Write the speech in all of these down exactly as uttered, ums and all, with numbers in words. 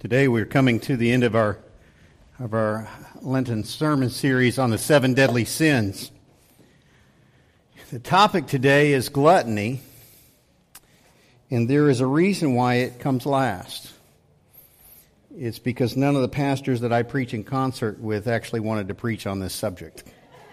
Today we're coming to the end of our of our Lenten sermon series on the seven deadly sins. The topic today is gluttony, and there is a reason why it comes last. It's because none of the pastors that I preach in concert with actually wanted to preach on this subject.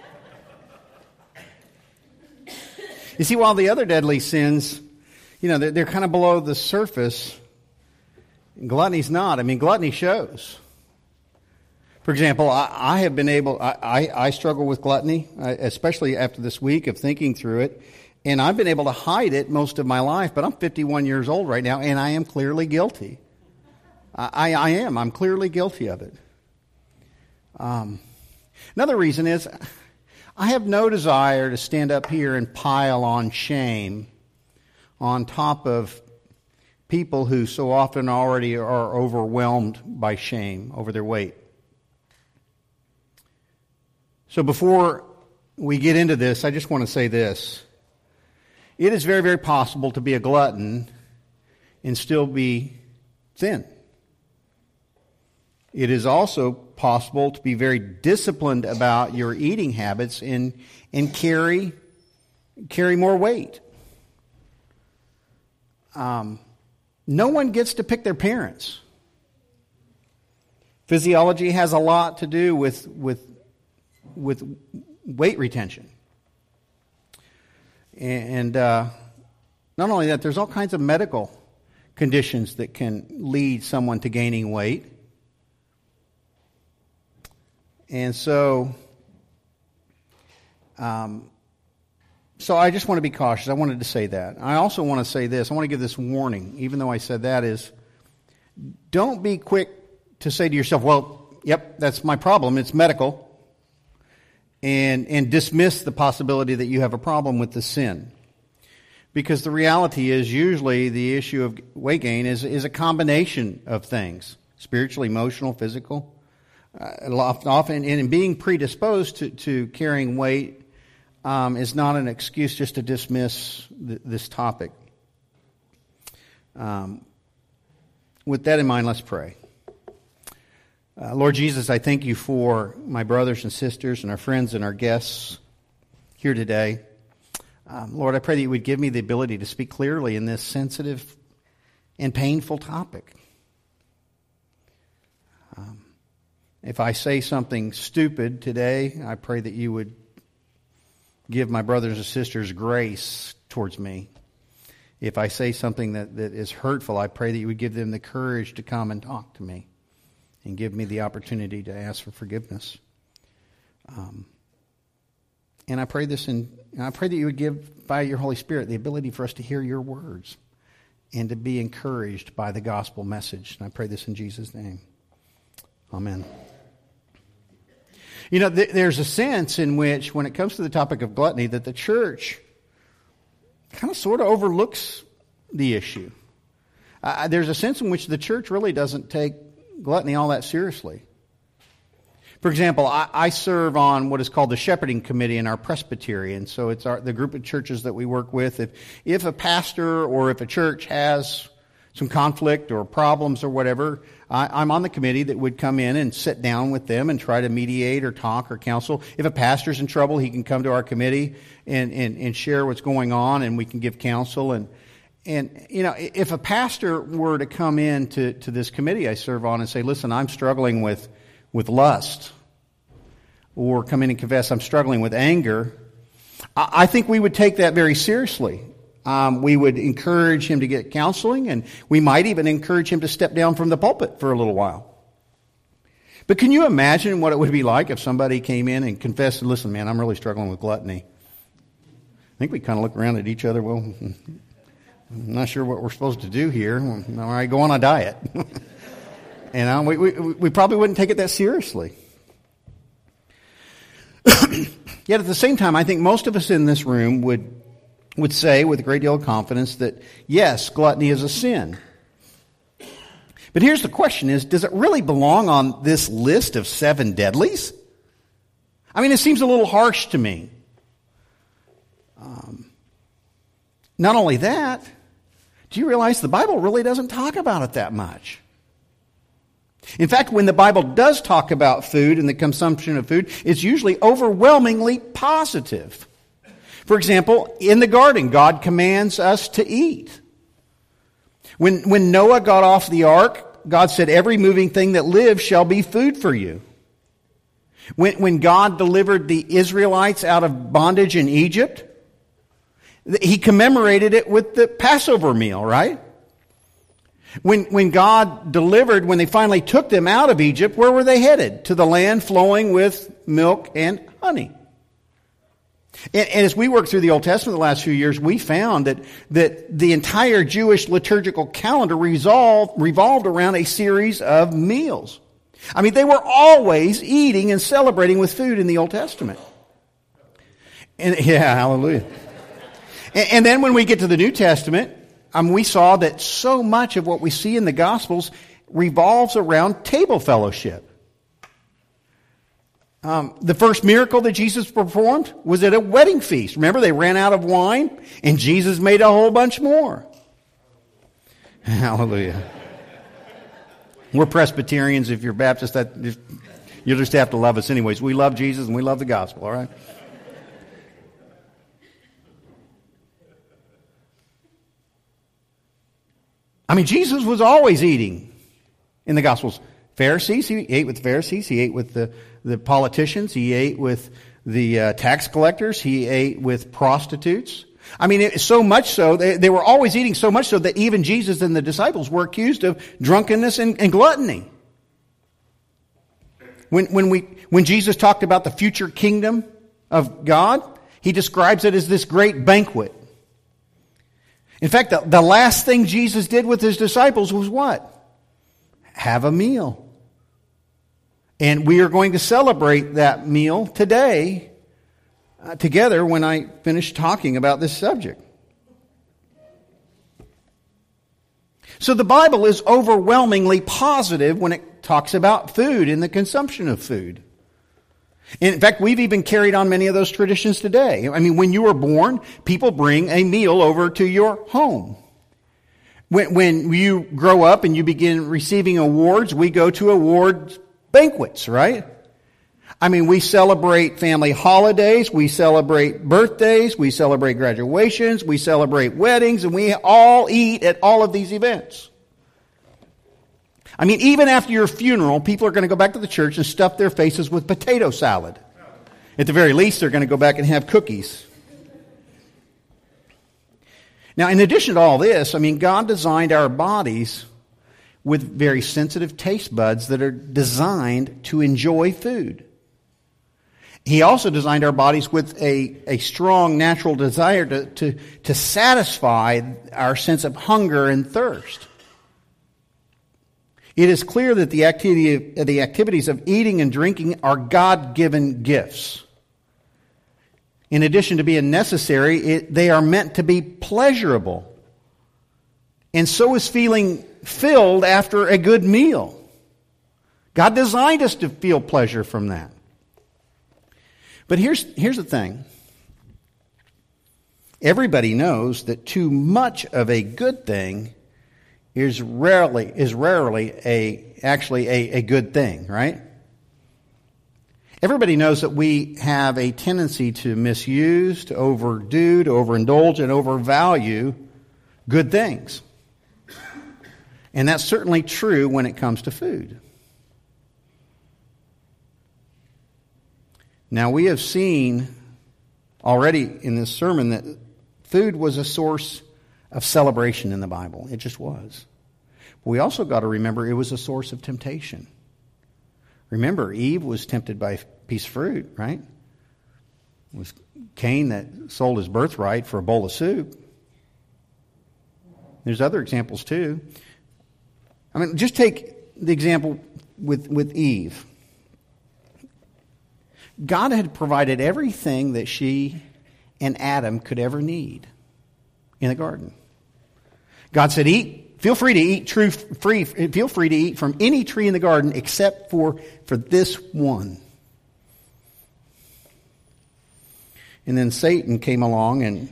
You see, while the other deadly sins, you know, they're, they're kind of below the surface, gluttony's not. I mean, gluttony shows. For example, I, I have been able, I, I, I struggle with gluttony, especially after this week of thinking through it, and I've been able to hide it most of my life, but I'm fifty-one years old right now, and I am clearly guilty. I, I am. I'm clearly guilty of it. Um, another reason is I have no desire to stand up here and pile on shame on top of people who so often already are overwhelmed by shame over their weight. So before we get into this, I just want to say this. It is very, very possible to be a glutton and still be thin. It is also possible to be very disciplined about your eating habits and, and carry, carry more weight. Um, no one gets to pick their parents. Physiology has a lot to do with, with, with weight retention. And uh, not only that, there's all kinds of medical conditions that can lead someone to gaining weight. And so, um, so I just want to be cautious. I wanted to say that. I also want to say this. I want to give this warning, even though I said that, is don't be quick to say to yourself, well, yep, that's my problem. It's medical. And, and dismiss the possibility that you have a problem with the sin. Because the reality is usually the issue of weight gain is, is a combination of things. Spiritual, emotional, physical. Uh, often, and being predisposed to, to carrying weight um, is not an excuse just to dismiss th- this topic. Um, with that in mind, let's pray. Uh, Lord Jesus, I thank you for my brothers and sisters and our friends and our guests here today. Um, Lord, I pray that you would give me the ability to speak clearly in this sensitive and painful topic. Um, If I say something stupid today, I pray that you would give my brothers and sisters grace towards me. If I say something that, that is hurtful, I pray that you would give them the courage to come and talk to me and give me the opportunity to ask for forgiveness. Um, and I pray this in, and I pray that you would give, by your Holy Spirit, the ability for us to hear your words and to be encouraged by the gospel message. And I pray this in Jesus' name. Amen. You know, th- there's a sense in which, when it comes to the topic of gluttony, that the church kind of sort of overlooks the issue. Uh, there's a sense in which the church really doesn't take gluttony all that seriously. For example, I, I serve on what is called the Shepherding Committee in our Presbytery, and so it's our, the group of churches that we work with. If, if a pastor or if a church has some conflict or problems or whatever, I, I'm on the committee that would come in and sit down with them and try to mediate or talk or counsel. If a pastor's in trouble, he can come to our committee and, and, and share what's going on, and we can give counsel. And, and you know, if a pastor were to come in to, to this committee I serve on and say, listen, I'm struggling with, with lust, or come in and confess I'm struggling with anger, I, I think we would take that very seriously. Um, we would encourage him to get counseling, and we might even encourage him to step down from the pulpit for a little while. But can you imagine what it would be like if somebody came in and confessed, listen, man, I'm really struggling with gluttony? I think we kind of look around at each other, well, I'm not sure what we're supposed to do here. All right, go on a diet. And um, we, we, we probably wouldn't take it that seriously. Yet at the same time, I think most of us in this room would would say with a great deal of confidence that, yes, gluttony is a sin. But here's the question is, does it really belong on this list of seven deadlies? I mean, it seems a little harsh to me. Um, not only that, do you realize the Bible really doesn't talk about it that much? In fact, when the Bible does talk about food and the consumption of food, it's usually overwhelmingly positive. For example, in the garden, God commands us to eat. When, when Noah got off the ark, God said, every moving thing that lives shall be food for you. When, when God delivered the Israelites out of bondage in Egypt, He commemorated it with the Passover meal, right? When, when God delivered, when they finally took them out of Egypt, where were they headed? To the land flowing with milk and honey. And, and as we worked through the Old Testament the last few years, we found that, that the entire Jewish liturgical calendar resolved, revolved around a series of meals. I mean, they were always eating and celebrating with food in the Old Testament. And, yeah, hallelujah. and, and then when we get to the New Testament, Um, we saw that so much of what we see in the Gospels revolves around table fellowship. Um, the first miracle that Jesus performed was at a wedding feast. Remember, they ran out of wine, and Jesus made a whole bunch more. Hallelujah. We're Presbyterians. If you're Baptist, that you'll just have to love us anyways. We love Jesus, and we love the gospel, all right? I mean, Jesus was always eating in the Gospels. Pharisees, he ate with the Pharisees. He ate with the, the politicians. He ate with the uh, tax collectors. He ate with prostitutes. I mean, it, so much so, they, they were always eating so much so that even Jesus and the disciples were accused of drunkenness and, and gluttony. When, when, we, when Jesus talked about the future kingdom of God, he describes it as this great banquet. In fact, the, the last thing Jesus did with his disciples was what? Have a meal. And we are going to celebrate that meal today uh, together when I finish talking about this subject. So the Bible is overwhelmingly positive when it talks about food and the consumption of food. In fact, we've even carried on many of those traditions today. I mean, when you were born, people bring a meal over to your home. When, when you grow up and you begin receiving awards, we go to award banquets, right? I mean, we celebrate family holidays, we celebrate birthdays, we celebrate graduations, we celebrate weddings, and we all eat at all of these events. I mean, even after your funeral, people are going to go back to the church and stuff their faces with potato salad. At the very least, they're going to go back and have cookies. Now, in addition to all this, I mean, God designed our bodies with very sensitive taste buds that are designed to enjoy food. He also designed our bodies with a, a strong natural desire to, to, to satisfy our sense of hunger and thirst. It is clear that the activity, the activities of eating and drinking are God-given gifts. In addition to being necessary, it, they are meant to be pleasurable. And so is feeling filled after a good meal. God designed us to feel pleasure from that. But here's, here's the thing. Everybody knows that too much of a good thing is rarely is rarely a actually a, a good thing, right? Everybody knows that we have a tendency to misuse, to overdo, to overindulge, and overvalue good things. And that's certainly true when it comes to food. Now, we have seen already in this sermon that food was a source of celebration in the Bible. It just was. But we also got to remember it was a source of temptation. Remember, Eve was tempted by a piece of fruit, right? It was Cain that sold his birthright for a bowl of soup. There's other examples too. I mean, just take the example with, with Eve. God had provided everything that she and Adam could ever need in the garden. God said, eat, feel free to eat true free, feel free to eat from any tree in the garden except for, for this one. And then Satan came along and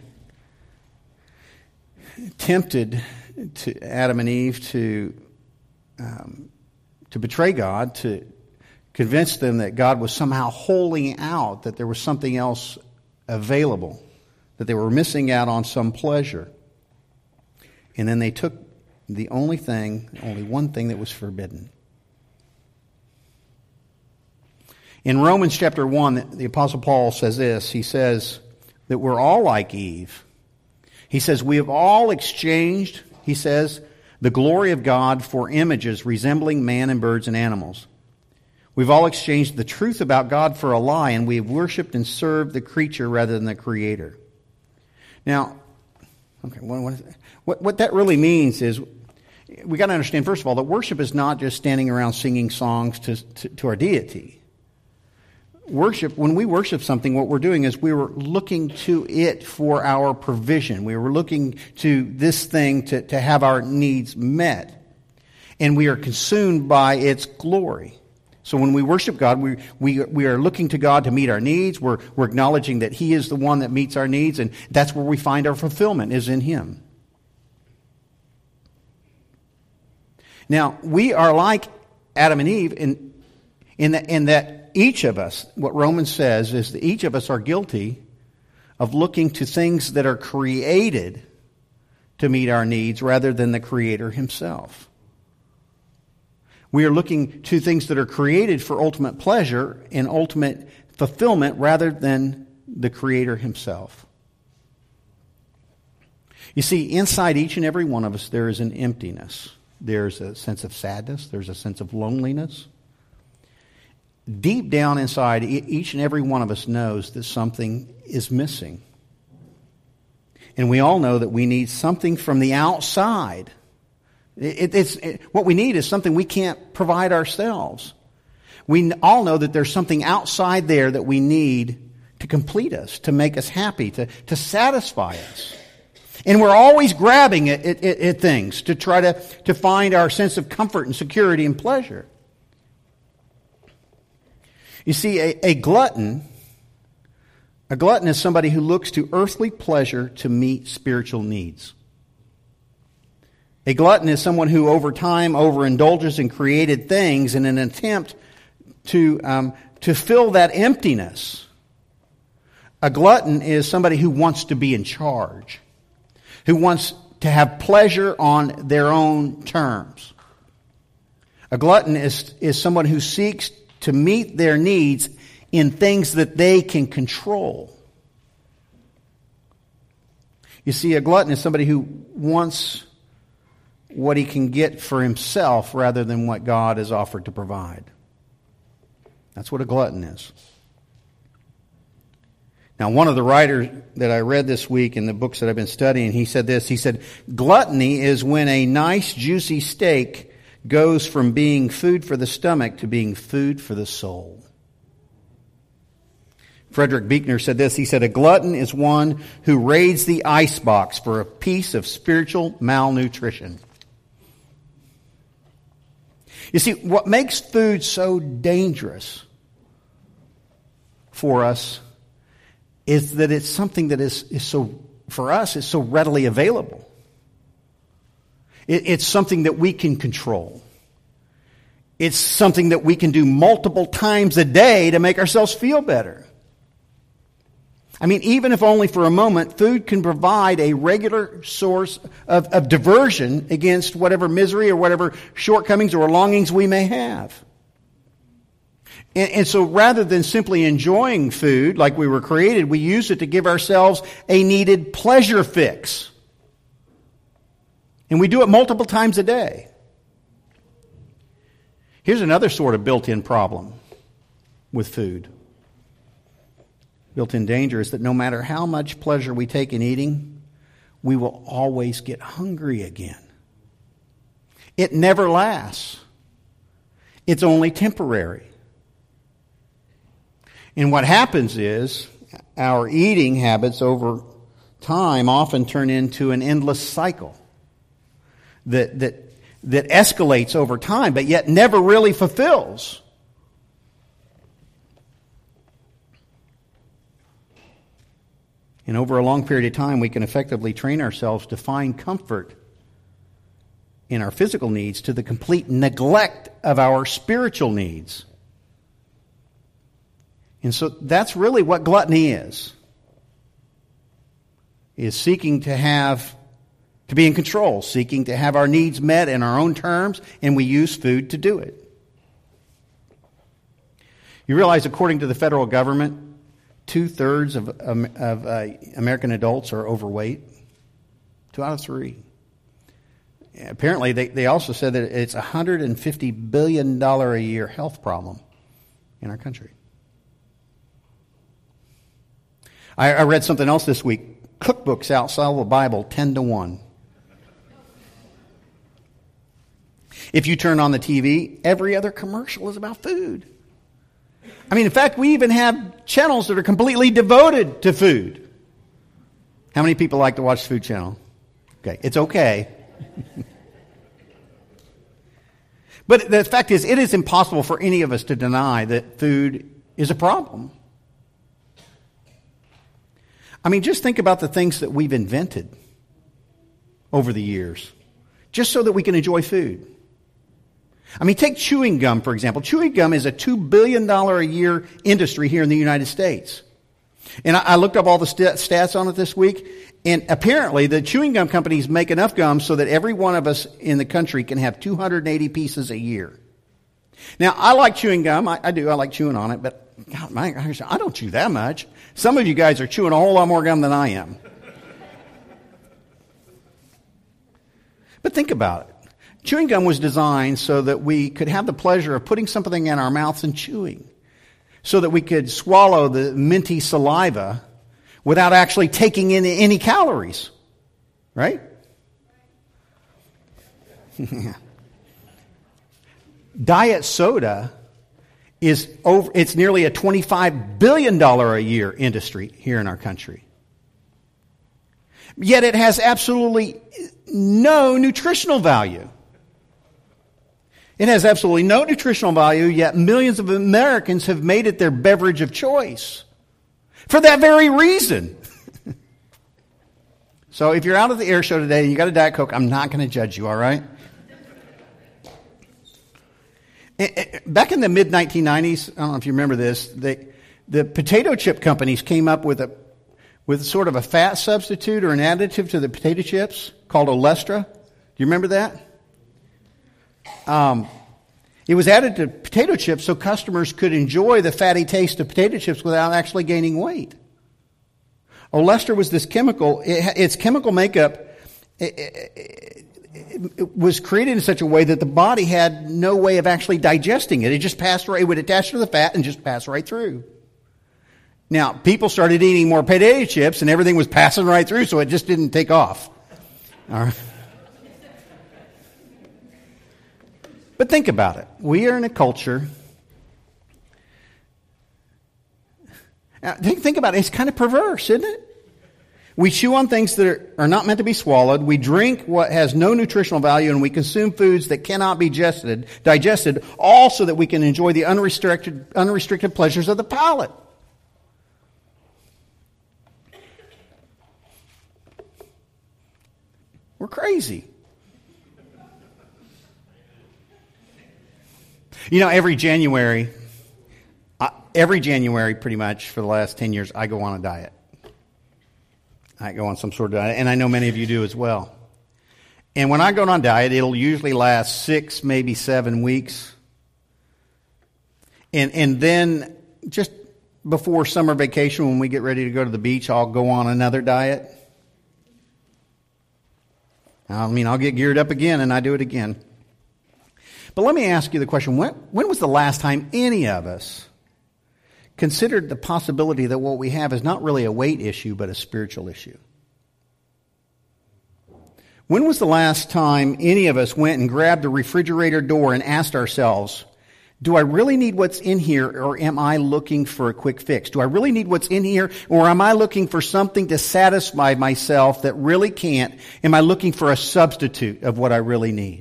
tempted to Adam and Eve to um, to betray God, to convince them that God was somehow holding out, that there was something else available, that they were missing out on some pleasure. And then they took the only thing, only one thing that was forbidden. In Romans chapter one, the Apostle Paul says this. He says that we're all like Eve. He says, we have all exchanged, he says, the glory of God for images resembling man and birds and animals. We've all exchanged the truth about God for a lie, and we have worshipped and served the creature rather than the Creator. Now, okay, what, what, what, what that really means is, we got to understand, first of all, that worship is not just standing around singing songs to, to, to our deity. Worship, when we worship something, what we're doing is we were looking to it for our provision. We were looking to this thing to, to have our needs met. And we are consumed by its glory. So when we worship God, we, we, we are looking to God to meet our needs. We're, we're acknowledging that He is the one that meets our needs, and that's where we find our fulfillment, is in Him. Now, we are like Adam and Eve in, in, the, in that each of us, what Romans says is that each of us are guilty of looking to things that are created to meet our needs rather than the Creator Himself. We are looking to things that are created for ultimate pleasure and ultimate fulfillment rather than the Creator Himself. You see, inside each and every one of us there is an emptiness. There's a sense of sadness. There's a sense of loneliness. Deep down inside, each and every one of us knows that something is missing. And we all know that we need something from the outside. It, it's, it, what we need is something we can't provide ourselves. We all know that there's something outside there that we need to complete us, to make us happy, to, to satisfy us. And we're always grabbing at, at, at things to try to, to find our sense of comfort and security and pleasure. You see, a, a glutton, a glutton is somebody who looks to earthly pleasure to meet spiritual needs. A glutton is someone who over time overindulges in created things in an attempt to, um, to fill that emptiness. A glutton is somebody who wants to be in charge, who wants to have pleasure on their own terms. A glutton is, is someone who seeks to meet their needs in things that they can control. You see, a glutton is somebody who wants what he can get for himself rather than what God has offered to provide. That's what a glutton is. Now, one of the writers that I read this week in the books that I've been studying, he said this. He said, gluttony is when a nice juicy steak goes from being food for the stomach to being food for the soul. Frederick Buechner said this. He said, a glutton is one who raids the icebox for a piece of spiritual malnutrition. You see, what makes food so dangerous for us is that it's something that is, is so, for us, is so readily available. It, it's something that we can control. It's something that we can do multiple times a day to make ourselves feel better. I mean, even if only for a moment, food can provide a regular source of, of diversion against whatever misery or whatever shortcomings or longings we may have. And, and so rather than simply enjoying food like we were created, we use it to give ourselves a needed pleasure fix. And we do it multiple times a day. Here's another sort of built-in problem with food. Built-in danger is that no matter how much pleasure we take in eating, we will always get hungry again. It never lasts. It's only temporary. And what happens is our eating habits over time often turn into an endless cycle that that that escalates over time, but yet never really fulfills. And over a long period of time, we can effectively train ourselves to find comfort in our physical needs to the complete neglect of our spiritual needs. And so that's really what gluttony is. Is seeking to have, to be in control, seeking to have our needs met in our own terms, and we use food to do it. You realize, according to the federal government, two-thirds of, um, of uh, American adults are overweight. Two out of three. Apparently, they, they also said that it's a one hundred fifty billion dollars a year health problem in our country. I, I read something else this week. Cookbooks outside of the Bible, ten to one. If you turn on the T V, every other commercial is about food. I mean, in fact, we even have channels that are completely devoted to food. How many people like to watch the Food Channel? Okay, it's okay. But the fact is, it is impossible for any of us to deny that food is a problem. I mean, just think about the things that we've invented over the years, just so that we can enjoy food. I mean, take chewing gum, for example. Chewing gum is a two billion dollars a year industry here in the United States. And I, I looked up all the st- stats on it this week, and apparently the chewing gum companies make enough gum so that every one of us in the country can have two hundred eighty pieces a year. Now, I like chewing gum. I, I do. I like chewing on it, but God, my gosh, I don't chew that much. Some of you guys are chewing a whole lot more gum than I am. But think about it. Chewing gum was designed so that we could have the pleasure of putting something in our mouths and chewing, so that we could swallow the minty saliva without actually taking in any calories. Right? Diet soda is over, it's nearly a twenty-five billion dollars a year industry here in our country. Yet it has absolutely no nutritional value. It has absolutely no nutritional value, yet millions of Americans have made it their beverage of choice. For that very reason. So if you're out at the air show today and you got a Diet Coke, I'm not going to judge you, all right? Back in the mid nineteen nineties, I don't know if you remember this, they, the potato chip companies came up with a with sort of a fat substitute or an additive to the potato chips called Olestra. Do you remember that? Um, it was added to potato chips so customers could enjoy the fatty taste of potato chips without actually gaining weight. Olestra was this chemical, it, its chemical makeup it, it, it was created in such a way that the body had no way of actually digesting it. It just passed right, it would attach to the fat and just pass right through. Now, people started eating more potato chips and everything was passing right through, so it just didn't take off. All right. But think about it. We are in a culture. Think, think about it. It's kind of perverse, isn't it? We chew on things that are, are not meant to be swallowed. We drink what has no nutritional value, and we consume foods that cannot be digested, digested, all so that we can enjoy the unrestricted, unrestricted pleasures of the palate. We're crazy. You know, every January, uh, every January pretty much for the last ten years, I go on a diet. I go on some sort of diet, and I know many of you do as well. And when I go on a diet, it'll usually last six, maybe seven weeks. And and then just before summer vacation, when we get ready to go to the beach, I'll go on another diet. I mean, I'll get geared up again, and I do it again. But let me ask you the question, when, when was the last time any of us considered the possibility that what we have is not really a weight issue, but a spiritual issue? When was the last time any of us went and grabbed the refrigerator door and asked ourselves, do I really need what's in here, or am I looking for a quick fix? Do I really need what's in here, or am I looking for something to satisfy myself that really can't? Am I looking for a substitute of what I really need?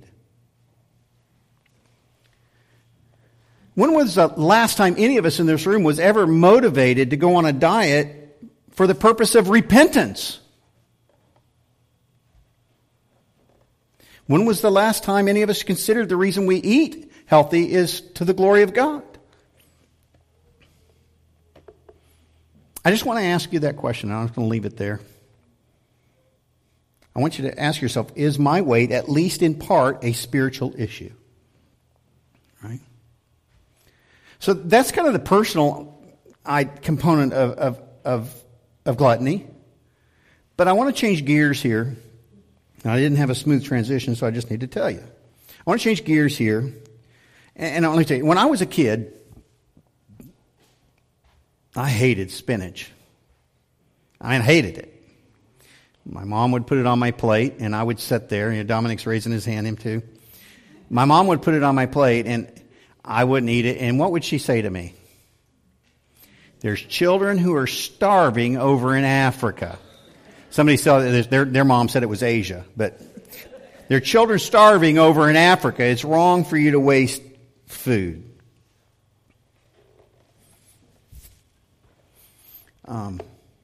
When was the last time any of us in this room was ever motivated to go on a diet for the purpose of repentance? When was the last time any of us considered the reason we eat healthy is to the glory of God? I just want to ask you that question. I'm just going to leave it there. I want you to ask yourself, is my weight, at least in part, a spiritual issue? Right? So that's kind of the personal I, component of, of, of, of gluttony. But I want to change gears here. Now, I didn't have a smooth transition, so I just need to tell you. I want to change gears here. And, and let me tell you, when I was a kid, I hated spinach. I hated it. My mom would put it on my plate, and I would sit there. You know, Dominic's raising his hand, him too. My mom would put it on my plate, and I wouldn't eat it. And what would she say to me? There's children who are starving over in Africa. Somebody said their, their mom said it was Asia, but there are children starving over in Africa. It's wrong for you to waste food. Um,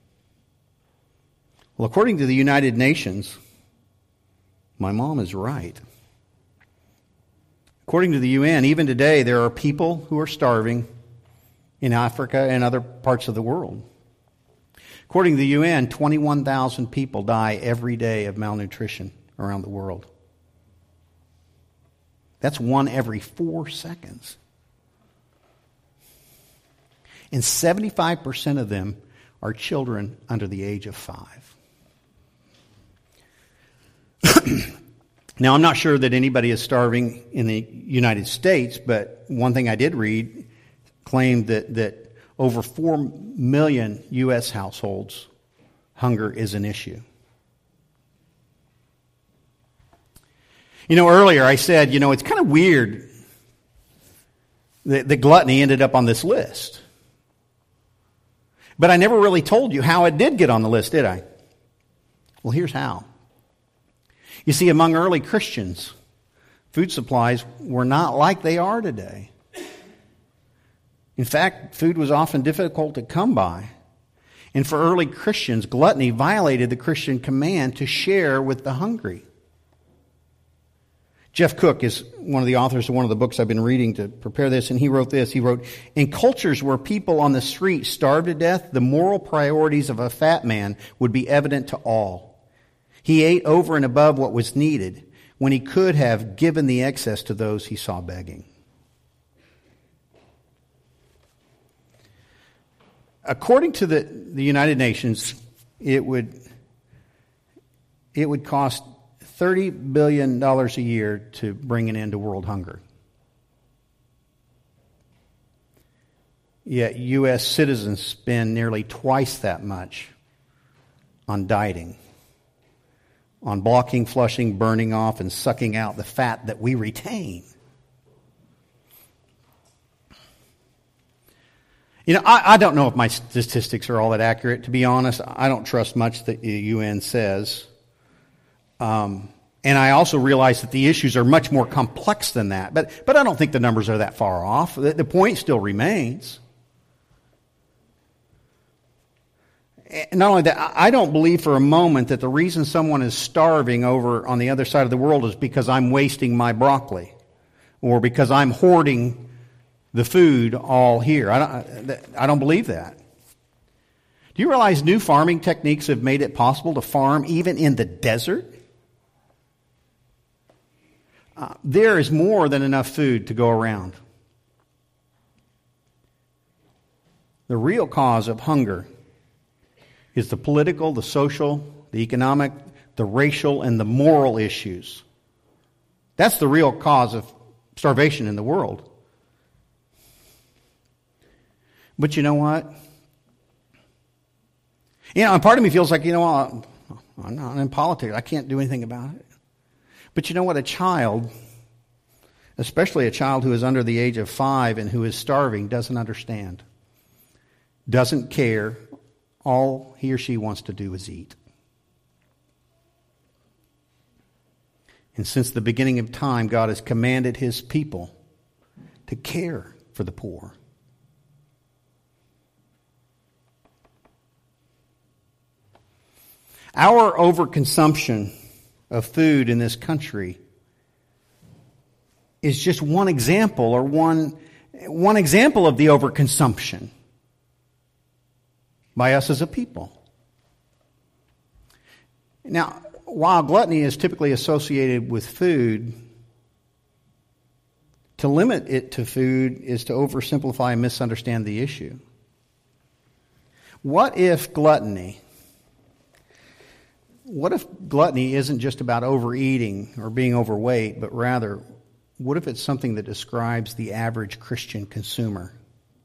well, according to the United Nations, my mom is right. According to the U N, even today, there are people who are starving in Africa and other parts of the world. According to the U N, twenty-one thousand people die every day of malnutrition around the world. That's one every four seconds. And seventy-five percent of them are children under the age of five. Now, I'm not sure that anybody is starving in the United States, but one thing I did read claimed that, that over four million U S households, hunger is an issue. You know, earlier I said, you know, it's kind of weird that, that gluttony ended up on this list. But I never really told you how it did get on the list, did I? Well, here's how. You see, among early Christians, food supplies were not like they are today. In fact, food was often difficult to come by. And for early Christians, gluttony violated the Christian command to share with the hungry. Jeff Cook is one of the authors of one of the books I've been reading to prepare this, and he wrote this. He wrote, in cultures where people on the street starved to death, the moral priorities of a fat man would be evident to all. He ate over and above what was needed when he could have given the excess to those he saw begging. According to the, the United Nations, it would, it would cost thirty billion dollars a year to bring an end to world hunger. Yet U S citizens spend nearly twice that much on dieting, on blocking, flushing, burning off, and sucking out the fat that we retain. You know, I, I don't know if my statistics are all that accurate. To be honest, I don't trust much that the U N says. Um, and I also realize that the issues are much more complex than that. But but I don't think the numbers are that far off. The, the point still remains. And not only that, I don't believe for a moment that the reason someone is starving over on the other side of the world is because I'm wasting my broccoli or because I'm hoarding the food all here. I don't, I don't believe that. Do you realize new farming techniques have made it possible to farm even in the desert? Uh, there is more than enough food to go around. The real cause of hunger is the political, the social, the economic, the racial, and the moral issues. That's the real cause of starvation in the world. But you know what? You know, and part of me feels like, you know, I'm not in politics. I can't do anything about it. But you know what? A child, especially a child who is under the age of five and who is starving, doesn't understand, doesn't care. All he or she wants to do is eat. And since the beginning of time, God has commanded His people to care for the poor. Our overconsumption of food in this country is just one example or one, one example of the overconsumption by us as a people. Now, while gluttony is typically associated with food, to limit it to food is to oversimplify and misunderstand the issue. What if gluttony, what if gluttony isn't just about overeating or being overweight, but rather, what if it's something that describes the average Christian consumer?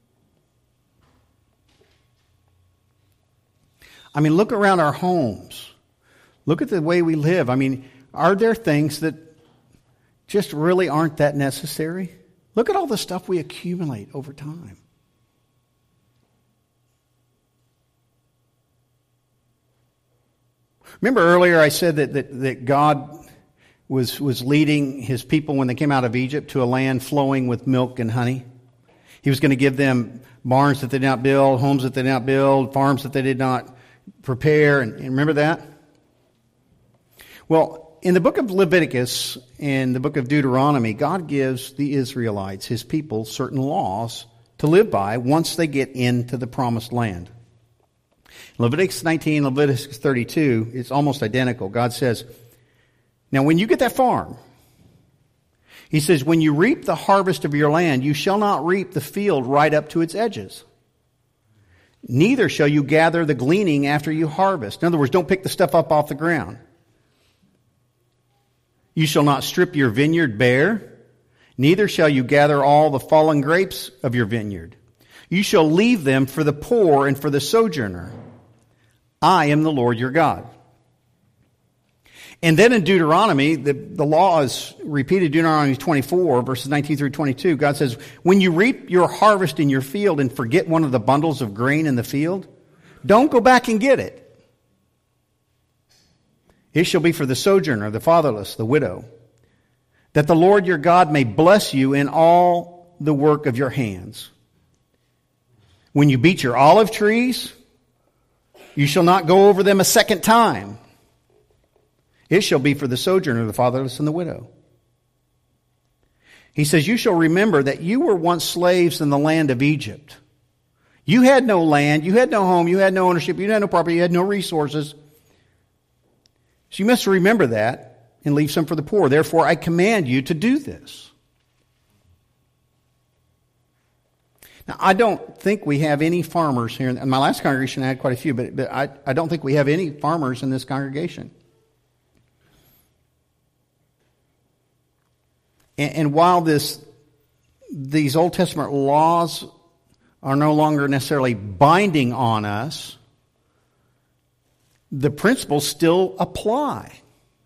I mean, look around our homes. Look at the way we live. I mean, are there things that just really aren't that necessary? Look at all the stuff we accumulate over time. Remember earlier I said that, that, that God was, was leading his people when they came out of Egypt to a land flowing with milk and honey? He was going to give them barns that they did not build, homes that they did not build, farms that they did not prepare. And, and remember that? Well, in the book of Leviticus and the book of Deuteronomy, God gives the Israelites, his people, certain laws to live by once they get into the promised land. Leviticus nineteen, Leviticus thirty-two, it's almost identical. God says, now when you get that farm, he says, when you reap the harvest of your land, you shall not reap the field right up to its edges. Neither shall you gather the gleaning after you harvest. In other words, don't pick the stuff up off the ground. You shall not strip your vineyard bare, neither shall you gather all the fallen grapes of your vineyard. You shall leave them for the poor and for the sojourner. I am the Lord your God. And then in Deuteronomy, the, the law is repeated, Deuteronomy twenty-four, verses nineteen through twenty-two. God says, when you reap your harvest in your field and forget one of the bundles of grain in the field, don't go back and get it. It shall be for the sojourner, the fatherless, the widow, that the Lord your God may bless you in all the work of your hands. When you beat your olive trees, you shall not go over them a second time. It shall be for the sojourner, the fatherless, and the widow. He says, you shall remember that you were once slaves in the land of Egypt. You had no land, you had no home, you had no ownership, you had no property, you had no resources. So you must remember that and leave some for the poor. Therefore, I command you to do this. Now, I don't think we have any farmers here. In my last congregation, I had quite a few, but, but I, I don't think we have any farmers in this congregation. And, and while this, these Old Testament laws are no longer necessarily binding on us, the principles still apply.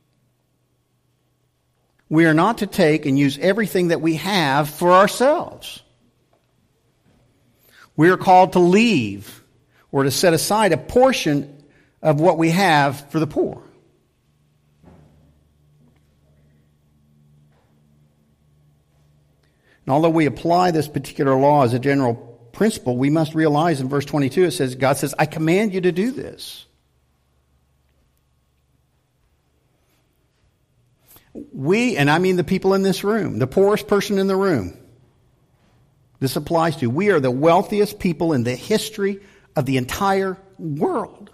We are not to take and use everything that we have for ourselves. We are called to leave or to set aside a portion of what we have for the poor. And although we apply this particular law as a general principle, we must realize in verse twenty-two it says, God says, I command you to do this. We, and I mean the people in this room, the poorest person in the room, this applies to. We are the wealthiest people in the history of the entire world.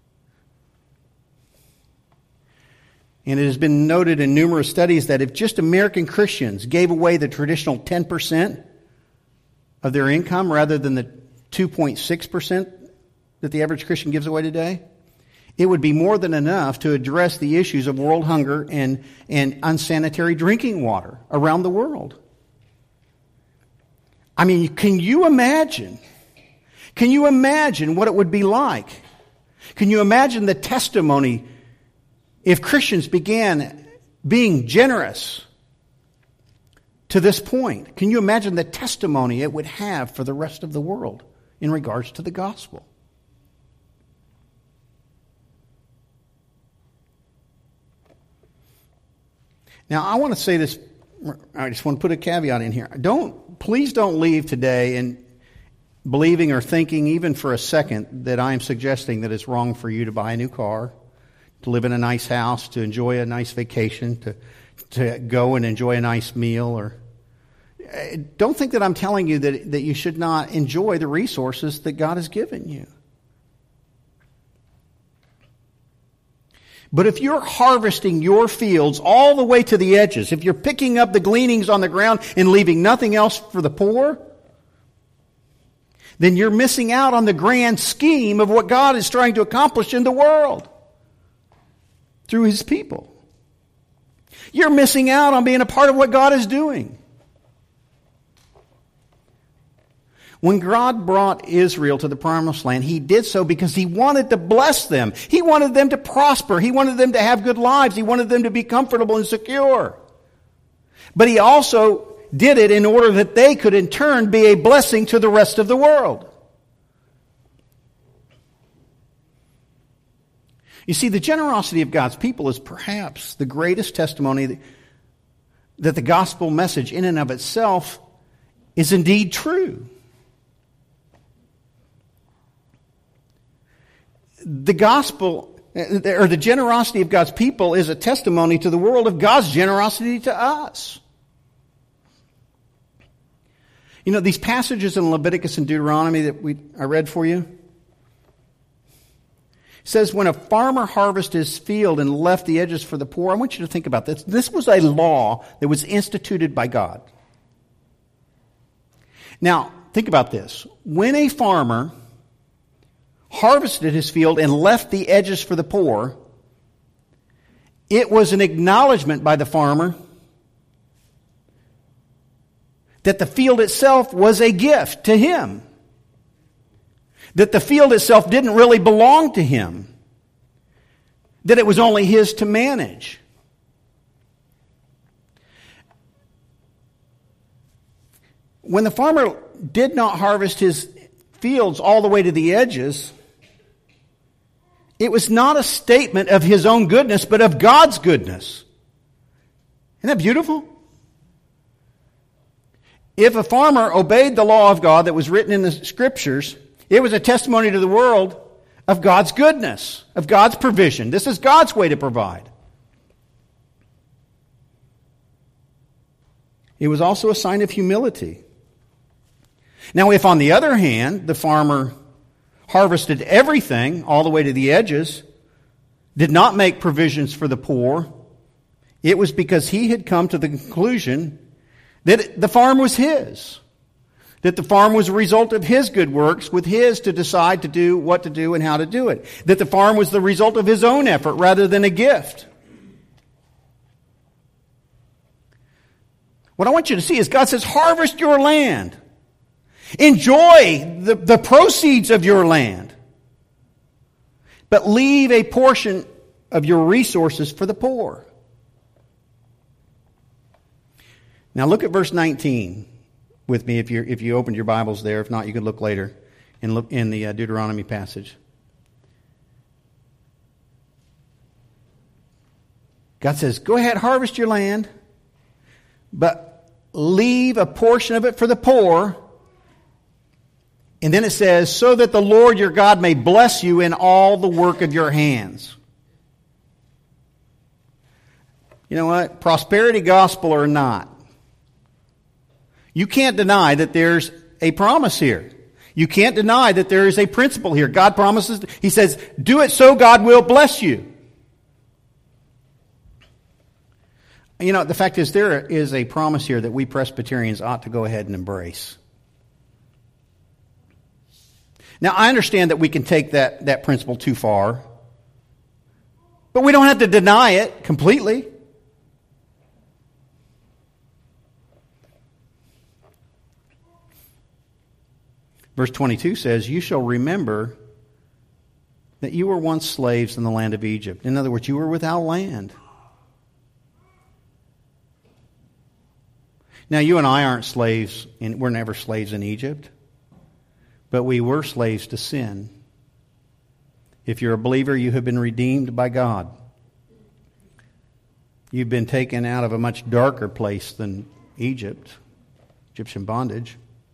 And it has been noted in numerous studies that if just American Christians gave away the traditional ten percent of their income rather than the two point six percent that the average Christian gives away today, it would be more than enough to address the issues of world hunger and, and unsanitary drinking water around the world. I mean, can you imagine? Can you imagine what it would be like? Can you imagine the testimony if Christians began being generous to this point? Can you imagine the testimony it would have for the rest of the world in regards to the gospel? Now, I want to say this, I just want to put a caveat in here. Don't, please don't leave today and believing or thinking even for a second that I am suggesting that it's wrong for you to buy a new car, to live in a nice house, to enjoy a nice vacation, to, to go and enjoy a nice meal, or don't think that I'm telling you that, that you should not enjoy the resources that God has given you. But if you're harvesting your fields all the way to the edges, if you're picking up the gleanings on the ground and leaving nothing else for the poor, then you're missing out on the grand scheme of what God is trying to accomplish in the world through His people. You're missing out on being a part of what God is doing. When God brought Israel to the promised land, He did so because He wanted to bless them. He wanted them to prosper. He wanted them to have good lives. He wanted them to be comfortable and secure. But He also did it in order that they could in turn be a blessing to the rest of the world. You see, the generosity of God's people is perhaps the greatest testimony that the gospel message in and of itself is indeed true. The gospel, or the generosity of God's people, is a testimony to the world of God's generosity to us. You know, these passages in Leviticus and Deuteronomy that we I read for you, says when a farmer harvested his field and left the edges for the poor. I want you to think about this. This was a law that was instituted by God. Now, think about this. When a farmer harvested his field and left the edges for the poor, it was an acknowledgement by the farmer that the field itself was a gift to him. That the field itself didn't really belong to him. That it was only his to manage. When the farmer did not harvest his fields all the way to the edges, it was not a statement of his own goodness, but of God's goodness. Isn't that beautiful? If a farmer obeyed the law of God that was written in the Scriptures, it was a testimony to the world of God's goodness, of God's provision. This is God's way to provide. It was also a sign of humility. Now, if on the other hand, the farmer harvested everything all the way to the edges, did not make provisions for the poor, it was because he had come to the conclusion that the farm was his. That the farm was a result of his good works, with his to decide to do what to do and how to do it. That the farm was the result of his own effort rather than a gift. What I want you to see is God says, harvest your land. Enjoy the, the proceeds of your land. But leave a portion of your resources for the poor. Now look at verse nineteen with me if you if you opened your Bibles there. If not, you can look later and look in the uh, Deuteronomy passage. God says, go ahead, harvest your land, but leave a portion of it for the poor. And then it says, so that the Lord your God may bless you in all the work of your hands. You know what? Prosperity gospel or not, you can't deny that there's a promise here. You can't deny that there is a principle here. God promises, He says, do it so God will bless you. You know, the fact is there is a promise here that we Presbyterians ought to go ahead and embrace. Now, I understand that we can take that, that principle too far, but we don't have to deny it completely. Verse twenty-two says, you shall remember that you were once slaves in the land of Egypt. In other words, you were without land. Now, you and I aren't slaves, and we're never slaves in Egypt. But we were slaves to sin. If you're a believer, you have been redeemed by God. You've been taken out of a much darker place than Egypt, Egyptian bondage.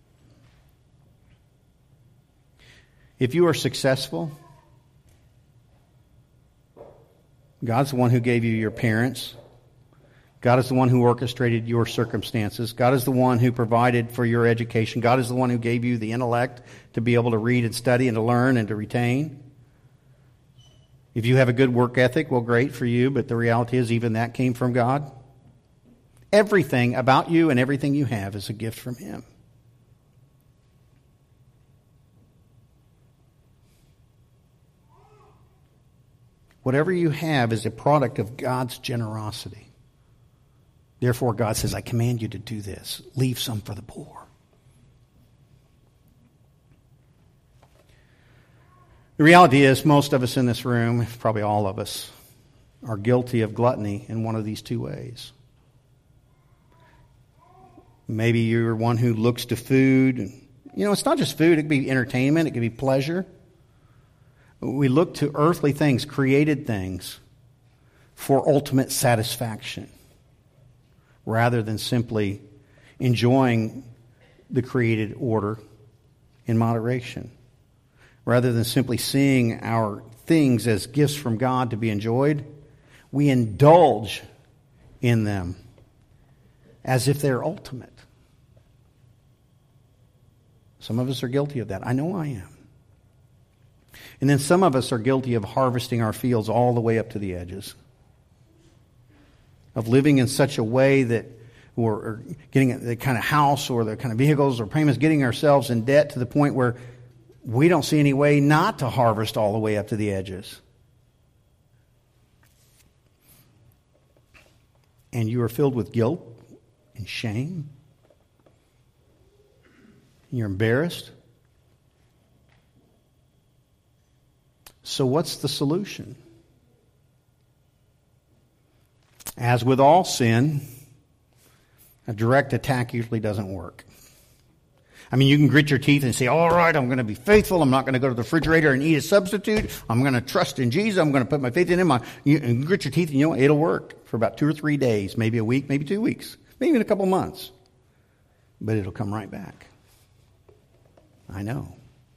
If you are successful, God's the one who gave you your parents, God is the one who orchestrated your circumstances. God is the one who provided for your education. God is the one who gave you the intellect to be able to read and study and to learn and to retain. If you have a good work ethic, well, great for you, but the reality is even that came from God. Everything about you and everything you have is a gift from Him. Whatever you have is a product of God's generosity. Therefore, God says, I command you to do this. Leave some for the poor. The reality is, most of us in this room, probably all of us, are guilty of gluttony in one of these two ways. Maybe you're one who looks to food. And, you know, it's not just food. It could be entertainment. It could be pleasure. We look to earthly things, created things, for ultimate satisfaction, rather than simply enjoying the created order in moderation. Rather than simply seeing our things as gifts from God to be enjoyed, we indulge in them as if they're ultimate. Some of us are guilty of that. I know I am. And then some of us are guilty of harvesting our fields all the way up to the edges. Of living in such a way that we're getting the kind of house or the kind of vehicles or payments, getting ourselves in debt to the point where we don't see any way not to harvest all the way up to the edges. And you are filled with guilt and shame. You're embarrassed. So what's the solution? As with all sin, a direct attack usually doesn't work. I mean, you can grit your teeth and say, all right, I'm going to be faithful. I'm not going to go to the refrigerator and eat a substitute. I'm going to trust in Jesus. I'm going to put my faith in Him. You can grit your teeth and you know it'll work for about two or three days, maybe a week, maybe two weeks, maybe even a couple months. But it'll come right back. I know.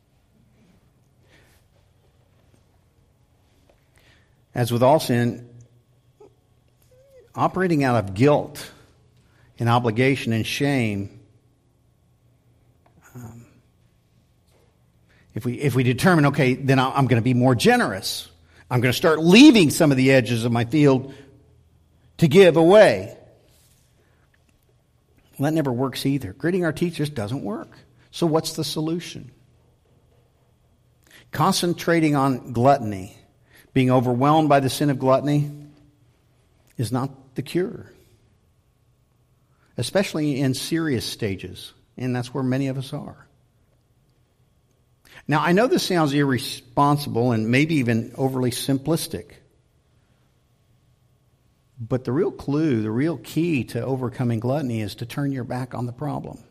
As with all sin, operating out of guilt and obligation and shame, um, if we if we determine, okay, then I'm going to be more generous. I'm going to start leaving some of the edges of my field to give away. Well, that never works either. Gritting our teeth just doesn't work. So what's the solution? Concentrating on gluttony, being overwhelmed by the sin of gluttony, is not the cure. Especially in serious stages. And that's where many of us are. Now, I know this sounds irresponsible and maybe even overly simplistic. But the real clue, the real key to overcoming gluttony is to turn your back on the problem.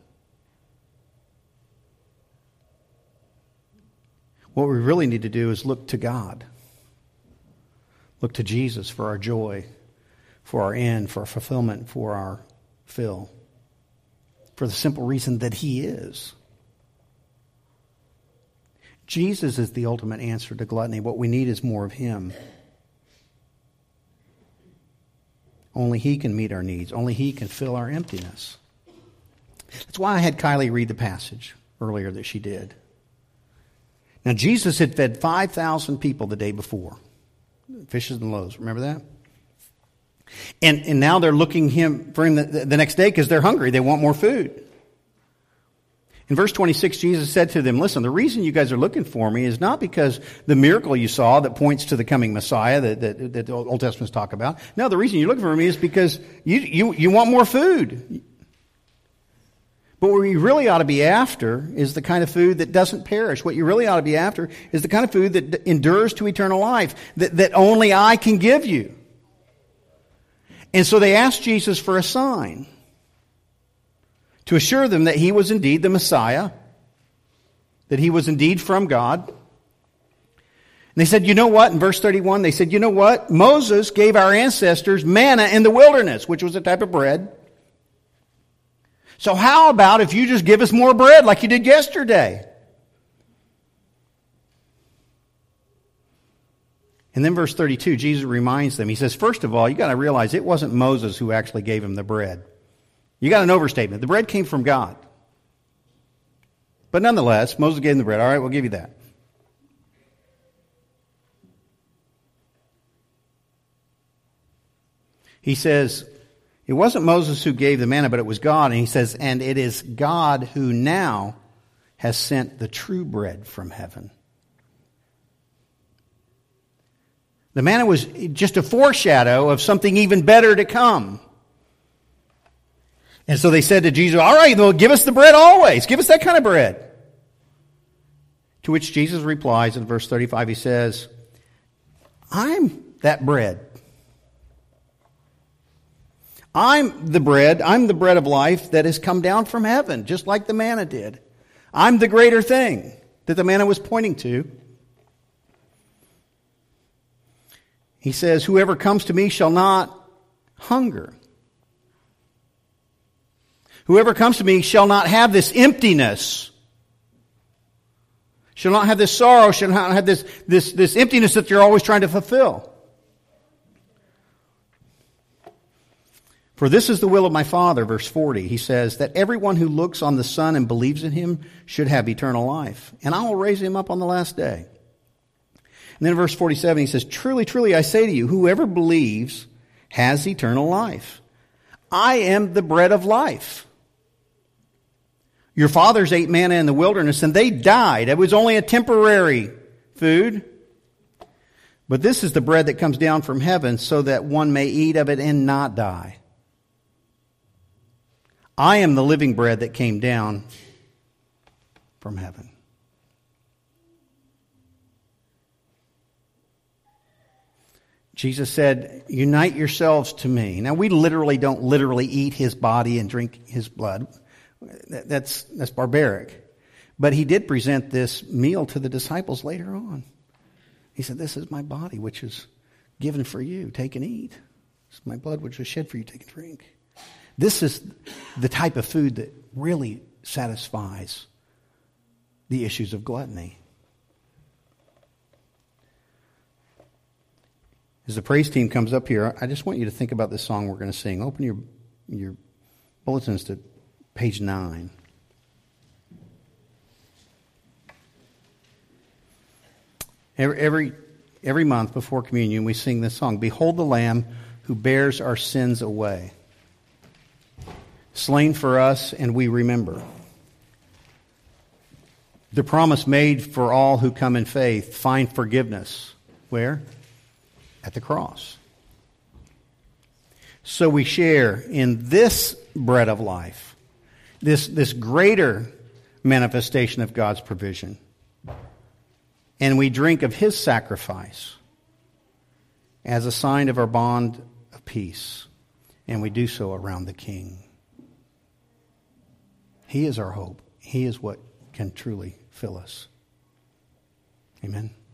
What we really need to do is look to God. Look to Jesus for our joy, for our end, for our fulfillment, for our fill. For the simple reason that He is. Jesus is the ultimate answer to gluttony. What we need is more of Him. Only He can meet our needs. Only He can fill our emptiness. That's why I had Kylie read the passage earlier that she did. Now, Jesus had fed five thousand people the day before. Fishes and loaves. Remember that? And and now they're looking him for him the, the next day because they're hungry. They want more food. In verse twenty-six, Jesus said to them, listen, the reason you guys are looking for me is not because the miracle you saw that points to the coming Messiah that, that, that the Old Testaments talk about. No, the reason you're looking for me is because you, you, you want more food. But what you really ought to be after is the kind of food that doesn't perish. What you really ought to be after is the kind of food that endures to eternal life, that, that only I can give you. And so they asked Jesus for a sign to assure them that He was indeed the Messiah, that He was indeed from God. And they said, you know what? In verse thirty-one, they said, you know what? Moses gave our ancestors manna in the wilderness, which was a type of bread. So how about if you just give us more bread like you did yesterday? And then verse thirty-two, Jesus reminds them. He says, first of all, you got to realize it wasn't Moses who actually gave him the bread. You got an overstatement. The bread came from God. But nonetheless, Moses gave him the bread. All right, we'll give you that. He says, it wasn't Moses who gave the manna, but it was God. And he says, and it is God who now has sent the true bread from heaven. The manna was just a foreshadow of something even better to come. And so they said to Jesus, all right, well, give us the bread always. Give us that kind of bread. To which Jesus replies in verse thirty-five, he says, I'm that bread. I'm the bread, I'm the bread of life that has come down from heaven, just like the manna did. I'm the greater thing that the manna was pointing to. He says, whoever comes to me shall not hunger. Whoever comes to me shall not have this emptiness. Shall not have this sorrow, shall not have this, this, this emptiness that you're always trying to fulfill. For this is the will of my Father, verse forty. He says that everyone who looks on the Son and believes in him should have eternal life. And I will raise him up on the last day. And then in verse forty-seven, he says, truly, truly, I say to you, whoever believes has eternal life. I am the bread of life. Your fathers ate manna in the wilderness, and they died. It was only a temporary food. But this is the bread that comes down from heaven, so that one may eat of it and not die. I am the living bread that came down from heaven. Jesus said, unite yourselves to me. Now, we literally don't literally eat his body and drink his blood. That's, that's barbaric. But he did present this meal to the disciples later on. He said, this is my body, which is given for you. Take and eat. This is my blood, which was shed for you. Take and drink. This is the type of food that really satisfies the issues of gluttony. As the praise team comes up here, I just want you to think about this song we're going to sing. Open your your bulletins to page nine. Every, every every month before communion, we sing this song. Behold the Lamb who bears our sins away. Slain for us, and we remember. The promise made for all who come in faith, find forgiveness. Where? At the cross. So we share in this bread of life, this, this greater manifestation of God's provision. And we drink of his sacrifice as a sign of our bond of peace. And we do so around the King. He is our hope. He is what can truly fill us. Amen.